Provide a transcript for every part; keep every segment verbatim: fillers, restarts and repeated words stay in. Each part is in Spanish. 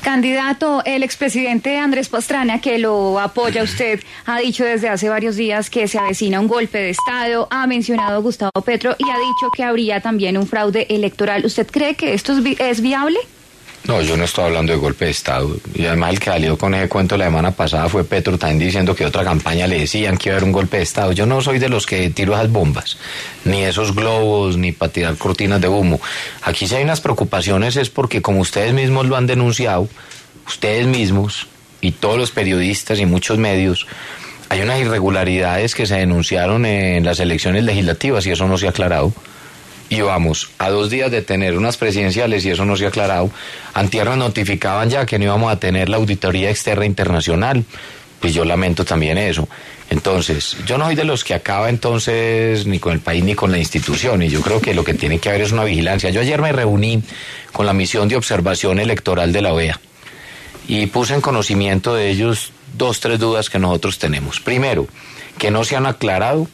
Candidato, el expresidente Andrés Pastrana, que lo apoya usted, ha dicho desde hace varios días que se avecina un golpe de Estado, ha mencionado a Gustavo Petro y ha dicho que habría también un fraude electoral. ¿Usted cree que esto es, vi- es viable? No, yo no estoy hablando de golpe de Estado. Y además el que salió con ese cuento la semana pasada fue Petro, también diciendo que otra campaña le decían que iba a haber un golpe de Estado. Yo no soy de los que tiro esas bombas, ni esos globos, ni para tirar cortinas de humo. Aquí si hay unas preocupaciones es porque, como ustedes mismos lo han denunciado, ustedes mismos y todos los periodistas y muchos medios, hay unas irregularidades que se denunciaron en las elecciones legislativas y eso no se ha aclarado. Y vamos a dos días de tener unas presidenciales y eso no se ha aclarado. Antier nos notificaban ya que no íbamos a tener la auditoría externa internacional. Pues yo lamento también eso. Entonces, yo no soy de los que acaba entonces ni con el país ni con la institución, y yo creo que lo que tiene que haber es una vigilancia. Yo ayer me reuní con la misión de observación electoral de la O E A y puse en conocimiento de ellos dos, tres dudas que nosotros tenemos. Primero, que no se han aclarado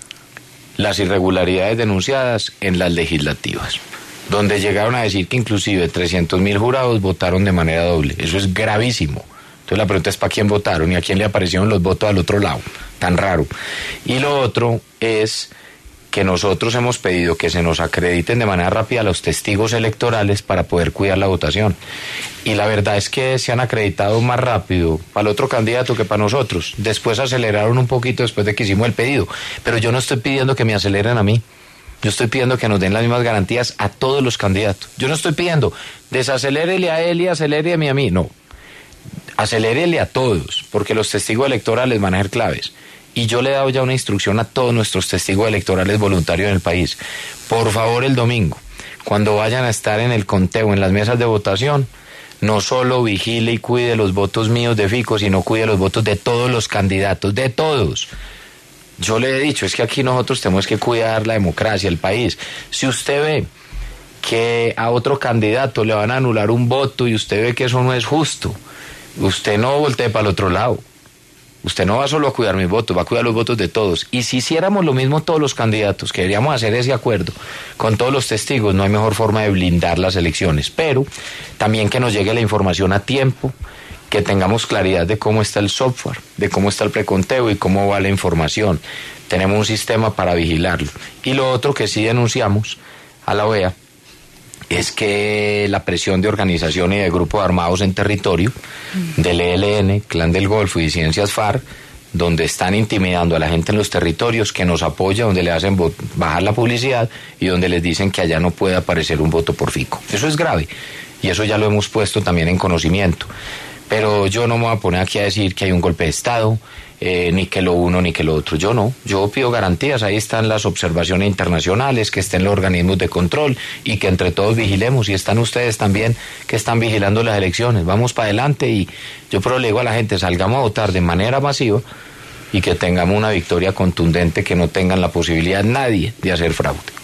las irregularidades denunciadas en las legislativas, donde llegaron a decir que inclusive trescientos mil jurados votaron de manera doble. Eso es gravísimo. Entonces la pregunta es ¿para quién votaron y a quién le aparecieron los votos al otro lado? Tan raro. Y lo otro es que nosotros hemos pedido que se nos acrediten de manera rápida los testigos electorales para poder cuidar la votación. Y la verdad es que se han acreditado más rápido para el otro candidato que para nosotros. Después aceleraron un poquito después de que hicimos el pedido. Pero yo no estoy pidiendo que me aceleren a mí. Yo estoy pidiendo que nos den las mismas garantías a todos los candidatos. Yo no estoy pidiendo desacelérele a él y aceléreme a mí. No. Acelérele a todos, porque los testigos electorales van a ser claves. Y yo le he dado ya una instrucción a todos nuestros testigos electorales voluntarios en el país. Por favor, el domingo, cuando vayan a estar en el conteo, en las mesas de votación, no solo vigile y cuide los votos míos de Fico, sino cuide los votos de todos los candidatos, de todos. Yo le he dicho, es que aquí nosotros tenemos que cuidar la democracia, el país. Si usted ve que a otro candidato le van a anular un voto y usted ve que eso no es justo, usted no voltee para el otro lado. Usted no va solo a cuidar mis votos, va a cuidar los votos de todos. Y si hiciéramos lo mismo todos los candidatos, que deberíamos hacer ese acuerdo con todos los testigos, no hay mejor forma de blindar las elecciones. Pero también que nos llegue la información a tiempo, que tengamos claridad de cómo está el software, de cómo está el preconteo y cómo va la información. Tenemos un sistema para vigilarlo. Y lo otro que sí denunciamos a la O E A es que la presión de organizaciones y de grupos armados en territorio, del E L N, Clan del Golfo y disidencias FARC, donde están intimidando a la gente en los territorios, que nos apoya, donde le hacen bajar la publicidad y donde les dicen que allá no puede aparecer un voto por Fico. Eso es grave y eso ya lo hemos puesto también en conocimiento. Pero yo no me voy a poner aquí a decir que hay un golpe de Estado, eh, ni que lo uno ni que lo otro. Yo no, yo pido garantías. Ahí están las observaciones internacionales, que estén los organismos de control y que entre todos vigilemos. Y están ustedes también que están vigilando las elecciones. Vamos para adelante y yo pero le digo a la gente, salgamos a votar de manera masiva y que tengamos una victoria contundente, que no tengan la posibilidad nadie de hacer fraude.